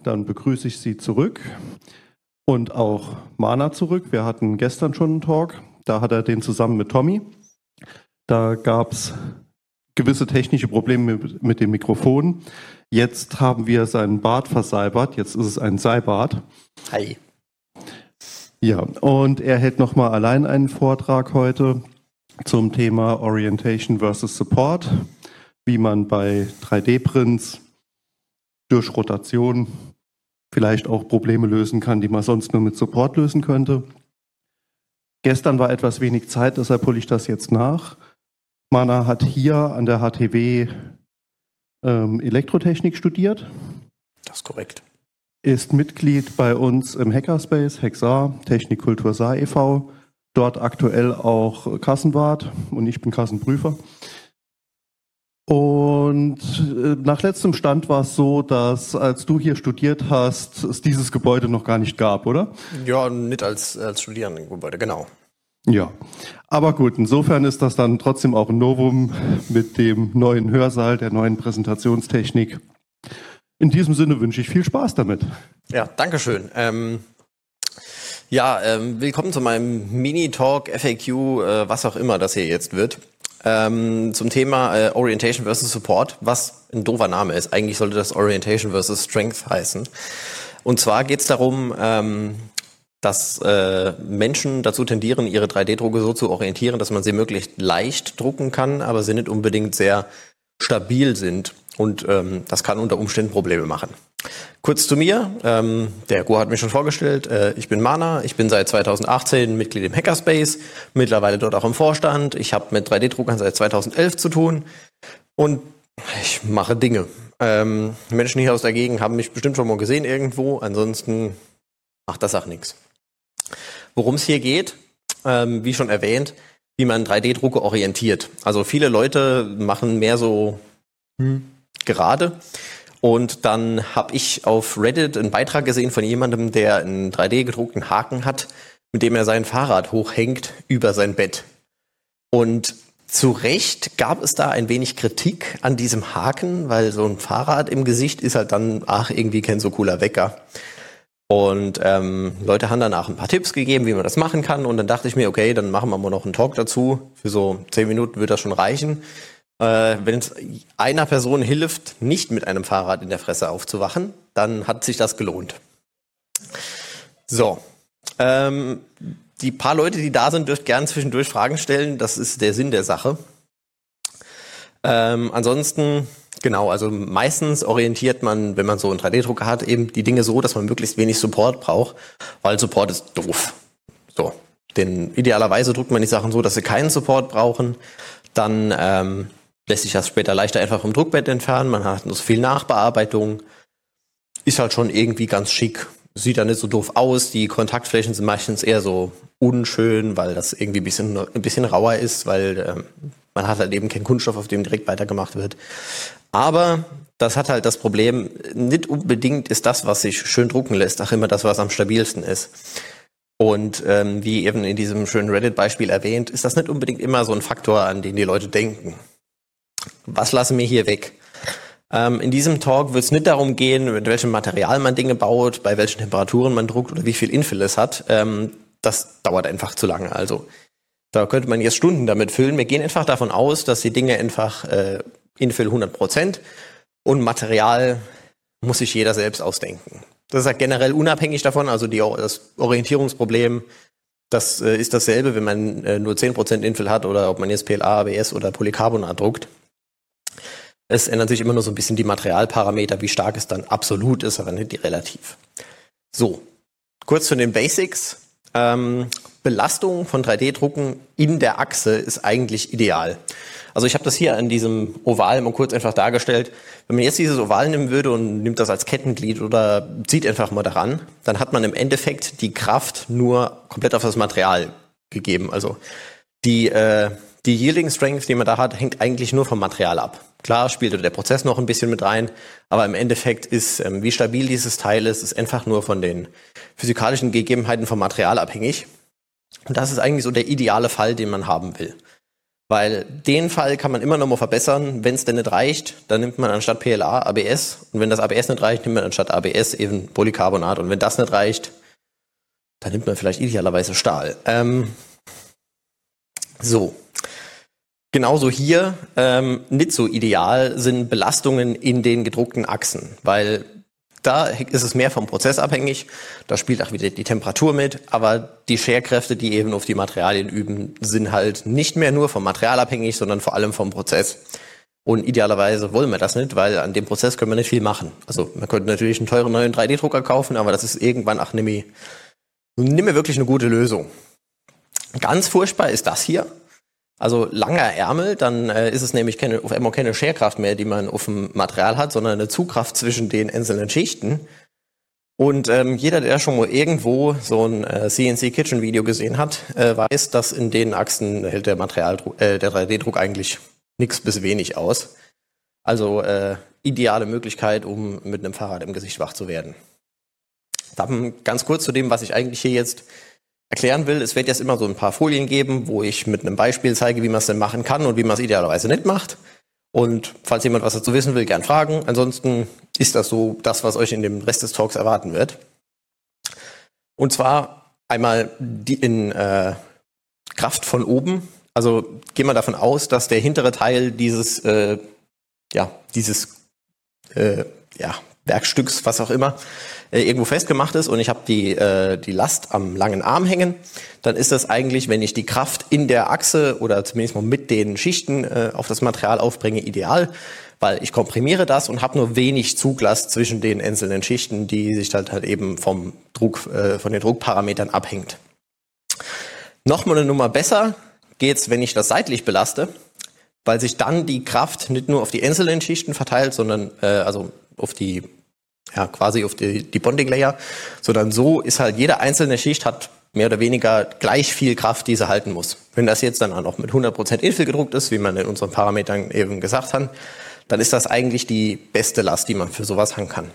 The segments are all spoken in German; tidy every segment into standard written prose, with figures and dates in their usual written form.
dann begrüße ich Sie zurück und auch Mana zurück. Wir hatten gestern schon einen Talk, da hat er den zusammen mit Tommy. Da gab es gewisse technische Probleme mit dem Mikrofon. Jetzt haben wir seinen Bart versalbert, jetzt ist es ein Seilbart. Hi. Ja, und er hält nochmal allein einen Vortrag heute zum Thema Orientation versus Support, wie man bei 3D-Prints durch Rotation vielleicht auch Probleme lösen kann, die man sonst nur mit Support lösen könnte. Gestern war etwas wenig Zeit, deshalb hole ich das jetzt nach. Mana hat hier an der HTW Elektrotechnik studiert. Das ist korrekt. Ist Mitglied bei uns im Hackerspace, Hexar, Technik Kultur Saar e.V., dort aktuell auch Kassenwart und ich bin Kassenprüfer. Und nach letztem Stand war es so, dass als du hier studiert hast, es dieses Gebäude noch gar nicht gab, oder? Ja, nicht als Studierendengebäude, genau. Ja, aber gut, insofern ist das dann trotzdem auch ein Novum mit dem neuen Hörsaal, der neuen Präsentationstechnik. In diesem Sinne wünsche ich viel Spaß damit. Ja, danke schön. Willkommen zu meinem Mini-Talk, FAQ, was auch immer das hier jetzt wird. Zum Thema Orientation versus Support, was ein doofer Name ist. Eigentlich sollte das Orientation versus Strength heißen. Und zwar geht es darum, dass Menschen dazu tendieren, ihre 3D-Drucke so zu orientieren, dass man sie möglichst leicht drucken kann, aber sie nicht unbedingt sehr stabil sind. Und das kann unter Umständen Probleme machen. Kurz zu mir. Der Gur hat mich schon vorgestellt. Ich bin Mana. Ich bin seit 2018 Mitglied im Hackerspace. Mittlerweile dort auch im Vorstand. Ich habe mit 3D-Druckern seit 2011 zu tun. Und ich mache Dinge. Menschen hier aus der Gegend haben mich bestimmt schon mal gesehen irgendwo. Ansonsten macht das auch nichts. Worum es hier geht, wie schon erwähnt, wie man 3D-Drucke orientiert. Also viele Leute machen mehr so gerade. Und dann habe ich auf Reddit einen Beitrag gesehen von jemandem, der einen 3D-gedruckten Haken hat, mit dem er sein Fahrrad hochhängt über sein Bett. Und zu Recht gab es da ein wenig Kritik an diesem Haken, weil so ein Fahrrad im Gesicht ist halt dann, irgendwie kein so cooler Wecker. Und Leute haben danach ein paar Tipps gegeben, wie man das machen kann. Und dann dachte ich mir, okay, dann machen wir mal noch einen Talk dazu. Für so 10 Minuten wird das schon reichen. Wenn es einer Person hilft, nicht mit einem Fahrrad in der Fresse aufzuwachen, dann hat sich das gelohnt. So, die paar Leute, die da sind, dürft gerne zwischendurch Fragen stellen. Das ist der Sinn der Sache. Ansonsten, genau, also meistens orientiert man, wenn man so einen 3D-Drucker hat, eben die Dinge so, dass man möglichst wenig Support braucht, weil Support ist doof. So, denn idealerweise druckt man die Sachen so, dass sie keinen Support brauchen. Dann lässt sich das später leichter einfach vom Druckbett entfernen. Man hat nur so viel Nachbearbeitung. Ist halt schon irgendwie ganz schick. Sieht dann nicht so doof aus. Die Kontaktflächen sind meistens eher so unschön, weil das irgendwie ein bisschen rauer ist, weil man hat halt eben keinen Kunststoff, auf dem direkt weitergemacht wird. Aber das hat halt das Problem, nicht unbedingt ist das, was sich schön drucken lässt, auch immer das, was am stabilsten ist. Und wie eben in diesem schönen Reddit-Beispiel erwähnt, ist das nicht unbedingt immer so ein Faktor, an den die Leute denken. Was lassen wir hier weg? In diesem Talk wird es nicht darum gehen, mit welchem Material man Dinge baut, bei welchen Temperaturen man druckt oder wie viel Infill es hat. Das dauert einfach zu lange. Also da könnte man jetzt Stunden damit füllen. Wir gehen einfach davon aus, dass die Dinge einfach Infill 100% und Material muss sich jeder selbst ausdenken. Das ist ja generell unabhängig davon, also das Orientierungsproblem, das ist dasselbe, wenn man nur 10% Infill hat oder ob man jetzt PLA, ABS oder Polycarbonat druckt. Es ändern sich immer nur so ein bisschen die Materialparameter, wie stark es dann absolut ist, aber nicht relativ. So, kurz zu den Basics. Belastung von 3D-Drucken in der Achse ist eigentlich ideal. Also ich habe das hier an diesem Oval mal kurz einfach dargestellt. Wenn man jetzt dieses Oval nehmen würde und nimmt das als Kettenglied oder zieht einfach mal daran, dann hat man im Endeffekt die Kraft nur komplett auf das Material gegeben. Also die Yielding Strength, die man da hat, hängt eigentlich nur vom Material ab. Klar spielt der Prozess noch ein bisschen mit rein, aber im Endeffekt ist, wie stabil dieses Teil ist einfach nur von den physikalischen Gegebenheiten vom Material abhängig. Und das ist eigentlich so der ideale Fall, den man haben will. Weil den Fall kann man immer noch mal verbessern. Wenn es denn nicht reicht, dann nimmt man anstatt PLA ABS. Und wenn das ABS nicht reicht, nimmt man anstatt ABS eben Polycarbonat. Und wenn das nicht reicht, dann nimmt man vielleicht idealerweise Stahl. So. Genauso hier, nicht so ideal sind Belastungen in den gedruckten Achsen, weil da ist es mehr vom Prozess abhängig, da spielt auch wieder die Temperatur mit, aber die Scherkräfte, die eben auf die Materialien üben, sind halt nicht mehr nur vom Material abhängig, sondern vor allem vom Prozess. Und idealerweise wollen wir das nicht, weil an dem Prozess können wir nicht viel machen. Also man könnte natürlich einen teuren neuen 3D-Drucker kaufen, aber das ist irgendwann auch nicht mehr wirklich eine gute Lösung. Ganz furchtbar ist das hier. Also langer Ärmel, dann ist es nämlich auf einmal keine Scherkraft mehr, die man auf dem Material hat, sondern eine Zugkraft zwischen den einzelnen Schichten. Und jeder, der schon mal irgendwo so ein CNC-Kitchen-Video gesehen hat, weiß, dass in den Achsen hält der 3D-Druck eigentlich nichts bis wenig aus. Also ideale Möglichkeit, um mit einem Fahrrad im Gesicht wach zu werden. Dann ganz kurz zu dem, was ich eigentlich hier jetzt erklären will. Es wird jetzt immer so ein paar Folien geben, wo ich mit einem Beispiel zeige, wie man es denn machen kann und wie man es idealerweise nicht macht. Und falls jemand was dazu wissen will, gern fragen. Ansonsten ist das so das, was euch in dem Rest des Talks erwarten wird. Und zwar einmal in Kraft von oben. Also gehen wir davon aus, dass der hintere Teil dieses Werkstücks, was auch immer, irgendwo festgemacht ist und ich habe die Last am langen Arm hängen, dann ist das eigentlich, wenn ich die Kraft in der Achse oder zumindest mal mit den Schichten auf das Material aufbringe, ideal, weil ich komprimiere das und habe nur wenig Zuglast zwischen den einzelnen Schichten, die sich halt eben vom Druck, von den Druckparametern abhängt. Nochmal eine Nummer besser geht's, wenn ich das seitlich belaste, weil sich dann die Kraft nicht nur auf die einzelnen Schichten verteilt, sondern also auf die Bonding Layer, sondern so ist halt jede einzelne Schicht hat mehr oder weniger gleich viel Kraft, die sie halten muss. Wenn das jetzt dann auch noch mit 100% Infill gedruckt ist, wie man in unseren Parametern eben gesagt hat, dann ist das eigentlich die beste Last, die man für sowas haben kann.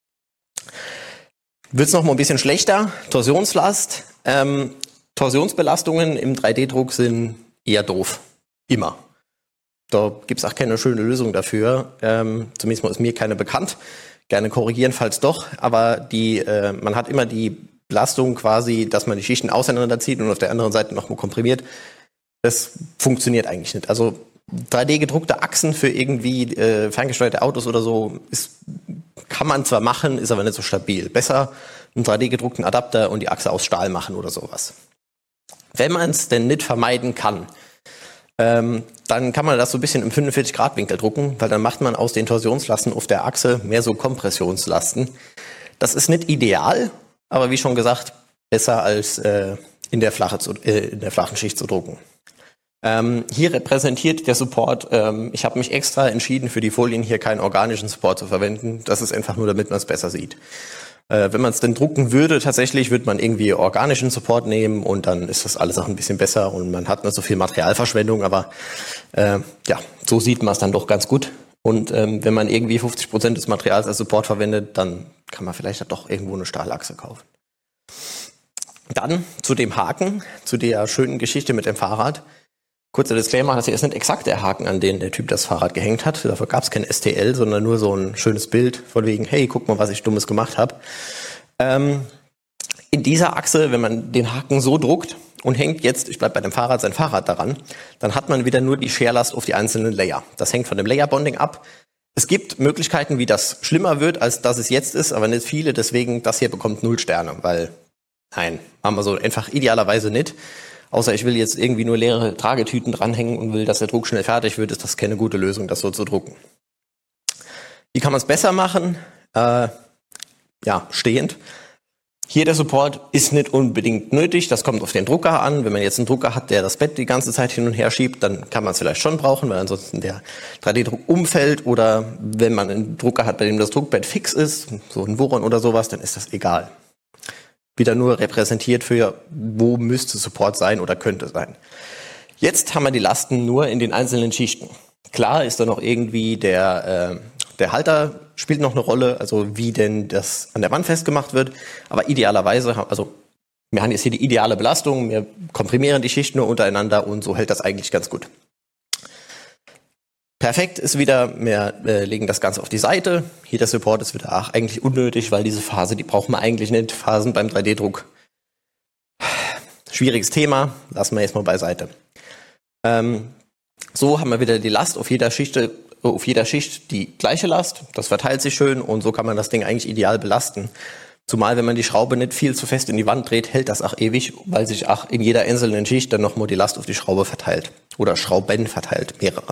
Wird's noch mal ein bisschen schlechter, Torsionslast. Torsionsbelastungen im 3D-Druck sind eher doof. Immer. Da gibt's auch keine schöne Lösung dafür. Zumindest mal ist mir keine bekannt. Gerne korrigieren, falls doch. Aber man hat immer die Belastung quasi, dass man die Schichten auseinanderzieht und auf der anderen Seite nochmal komprimiert. Das funktioniert eigentlich nicht. Also 3D-gedruckte Achsen für irgendwie ferngesteuerte Autos oder so kann man zwar machen, ist aber nicht so stabil. Besser einen 3D-gedruckten Adapter und die Achse aus Stahl machen oder sowas. Wenn man es denn nicht vermeiden kann, dann kann man das so ein bisschen im 45-Grad-Winkel drucken, weil dann macht man aus den Torsionslasten auf der Achse mehr so Kompressionslasten. Das ist nicht ideal, aber wie schon gesagt, besser als in der flachen Schicht zu drucken. Hier repräsentiert der Support, ich habe mich extra entschieden, für die Folien hier keinen organischen Support zu verwenden. Das ist einfach nur, damit man es besser sieht. Wenn man es denn drucken würde, tatsächlich würde man irgendwie organischen Support nehmen und dann ist das alles auch ein bisschen besser und man hat nicht so viel Materialverschwendung, aber so sieht man es dann doch ganz gut. Und wenn man irgendwie 50% des Materials als Support verwendet, dann kann man vielleicht doch irgendwo eine Stahlachse kaufen. Dann zu dem Haken, zu der schönen Geschichte mit dem Fahrrad. Kurzer Disclaimer, das hier ist nicht exakt der Haken, an den der Typ das Fahrrad gehängt hat. Dafür gab es kein STL, sondern nur so ein schönes Bild von wegen, hey, guck mal, was ich Dummes gemacht habe. In dieser Achse, wenn man den Haken so druckt und hängt jetzt, ich bleibe bei dem Fahrrad, sein Fahrrad daran, dann hat man wieder nur die Scherlast auf die einzelnen Layer. Das hängt von dem Layer-Bonding ab. Es gibt Möglichkeiten, wie das schlimmer wird, als dass es jetzt ist, aber nicht viele. Deswegen, das hier bekommt 0 Sterne, weil, nein, machen wir so einfach idealerweise nicht. Außer ich will jetzt irgendwie nur leere Tragetüten dranhängen und will, dass der Druck schnell fertig wird, ist das keine gute Lösung, das so zu drucken. Wie kann man es besser machen? Stehend. Hier der Support ist nicht unbedingt nötig, das kommt auf den Drucker an. Wenn man jetzt einen Drucker hat, der das Bett die ganze Zeit hin und her schiebt, dann kann man es vielleicht schon brauchen, weil ansonsten der 3D-Druck umfällt. Oder wenn man einen Drucker hat, bei dem das Druckbett fix ist, so ein Voron oder sowas, dann ist das egal. Wieder nur repräsentiert für, wo müsste Support sein oder könnte sein. Jetzt haben wir die Lasten nur in den einzelnen Schichten. Klar ist da noch irgendwie der Halter spielt noch eine Rolle, also wie denn das an der Wand festgemacht wird. Aber idealerweise, wir haben jetzt hier die ideale Belastung, wir komprimieren die Schichten nur untereinander und so hält das eigentlich ganz gut. Perfekt ist wieder, wir legen das Ganze auf die Seite. Hier der Support ist wieder eigentlich unnötig, weil diese Phase, die braucht man eigentlich nicht. Phasen beim 3D-Druck. Schwieriges Thema, lassen wir jetzt mal beiseite. So haben wir wieder die Last auf jeder Schicht die gleiche Last. Das verteilt sich schön und so kann man das Ding eigentlich ideal belasten. Zumal, wenn man die Schraube nicht viel zu fest in die Wand dreht, hält das auch ewig, weil sich auch in jeder einzelnen Schicht dann nochmal die Last auf die Schraube verteilt. Oder Schrauben verteilt, mehrere.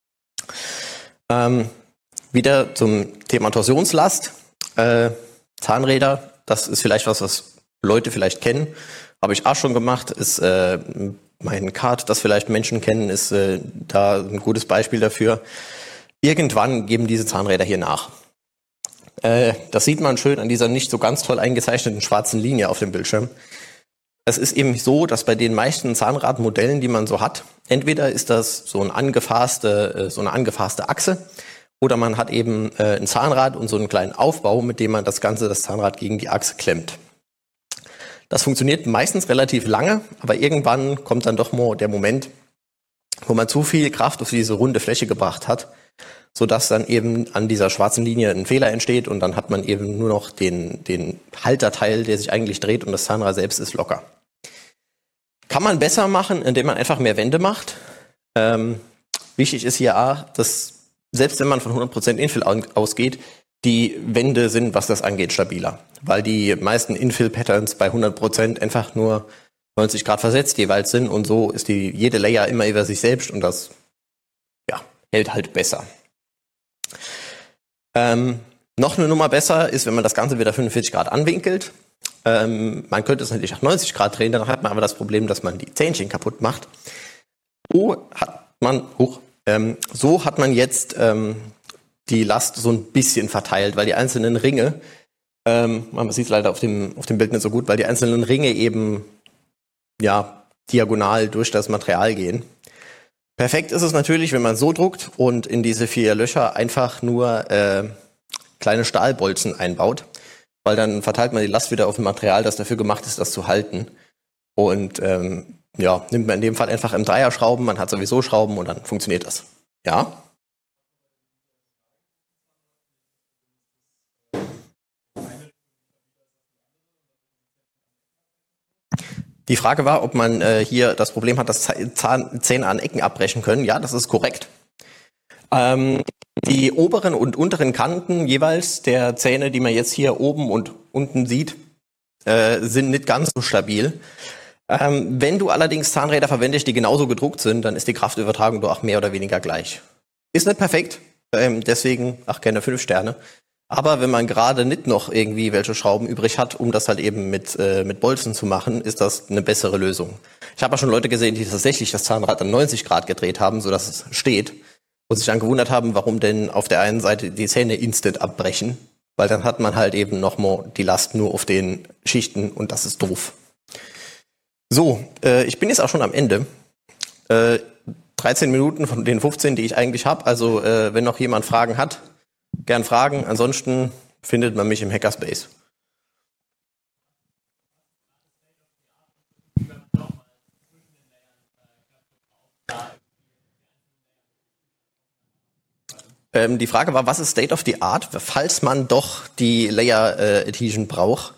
Wieder zum Thema Torsionslast. Zahnräder, das ist vielleicht was Leute vielleicht kennen. Habe ich auch schon gemacht. Ist mein Kart, das vielleicht Menschen kennen, ist da ein gutes Beispiel dafür. Irgendwann geben diese Zahnräder hier nach. Das sieht man schön an dieser nicht so ganz toll eingezeichneten schwarzen Linie auf dem Bildschirm. Es ist eben so, dass bei den meisten Zahnradmodellen, die man so hat, entweder ist das so eine angefasste Achse oder man hat eben ein Zahnrad und so einen kleinen Aufbau, mit dem man das Zahnrad gegen die Achse klemmt. Das funktioniert meistens relativ lange, aber irgendwann kommt dann doch mal der Moment, wo man zu viel Kraft auf diese runde Fläche gebracht hat, sodass dann eben an dieser schwarzen Linie ein Fehler entsteht und dann hat man eben nur noch den Halterteil, der sich eigentlich dreht und das Zahnrad selbst ist locker. Kann man besser machen, indem man einfach mehr Wände macht. Wichtig ist hier auch, dass selbst wenn man von 100% Infill ausgeht, die Wände sind, was das angeht, stabiler. Weil die meisten Infill-Patterns bei 100% einfach nur 90 Grad versetzt jeweils sind und so ist jede Layer immer über sich selbst und das hält halt besser. Noch eine Nummer besser ist, wenn man das Ganze wieder 45 Grad anwinkelt. Man könnte es natürlich auch 90 Grad drehen, dann hat man aber das Problem, dass man die Zähnchen kaputt macht. So hat man jetzt die Last so ein bisschen verteilt, weil die einzelnen Ringe, man sieht es leider auf dem Bild nicht so gut, weil die einzelnen Ringe eben diagonal durch das Material gehen. Perfekt ist es natürlich, wenn man so druckt und in diese 4 Löcher einfach nur kleine Stahlbolzen einbaut, weil dann verteilt man die Last wieder auf ein Material, das dafür gemacht ist, das zu halten. Und nimmt man in dem Fall einfach M3er Schrauben, man hat sowieso Schrauben und dann funktioniert das. Ja? Die Frage war, ob man hier das Problem hat, dass Zähne an Ecken abbrechen können. Ja, das ist korrekt. Die oberen und unteren Kanten jeweils der Zähne, die man jetzt hier oben und unten sieht, sind nicht ganz so stabil. Wenn du allerdings Zahnräder verwendest, die genauso gedruckt sind, dann ist die Kraftübertragung doch mehr oder weniger gleich. Ist nicht perfekt, deswegen auch gerne 5 Sterne. Aber wenn man gerade nicht noch irgendwie welche Schrauben übrig hat, um das halt eben mit Bolzen zu machen, ist das eine bessere Lösung. Ich habe auch schon Leute gesehen, die tatsächlich das Zahnrad an 90 Grad gedreht haben, sodass es steht. Und sich dann gewundert haben, warum denn auf der einen Seite die Zähne instant abbrechen. Weil dann hat man halt eben nochmal die Last nur auf den Schichten und das ist doof. So, ich bin jetzt auch schon am Ende. 13 Minuten von den 15, die ich eigentlich habe. Also wenn noch jemand Fragen hat, gern fragen. Ansonsten findet man mich im Hackerspace. Die Frage war, was ist State of the Art, falls man doch die Layer Adhesion braucht.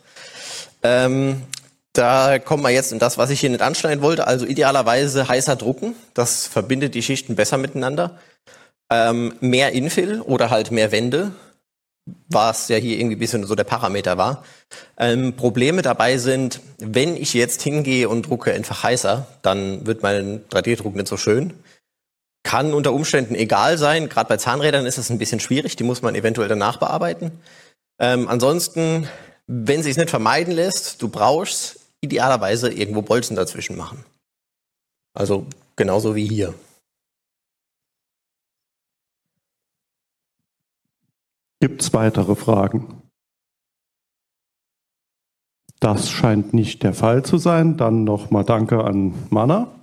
Da kommen wir jetzt in das, was ich hier nicht anschneiden wollte. Also idealerweise heißer drucken. Das verbindet die Schichten besser miteinander. Mehr Infill oder halt mehr Wände, was ja hier irgendwie ein bisschen so der Parameter war. Probleme dabei sind, wenn ich jetzt hingehe und drucke einfach heißer, dann wird mein 3D-Druck nicht so schön. Kann unter Umständen egal sein. Gerade bei Zahnrädern ist es ein bisschen schwierig. Die muss man eventuell danach bearbeiten. Ansonsten, wenn es sich nicht vermeiden lässt, du brauchst idealerweise irgendwo Bolzen dazwischen machen. Also genauso wie hier. Gibt es weitere Fragen? Das scheint nicht der Fall zu sein. Dann nochmal Danke an Mana.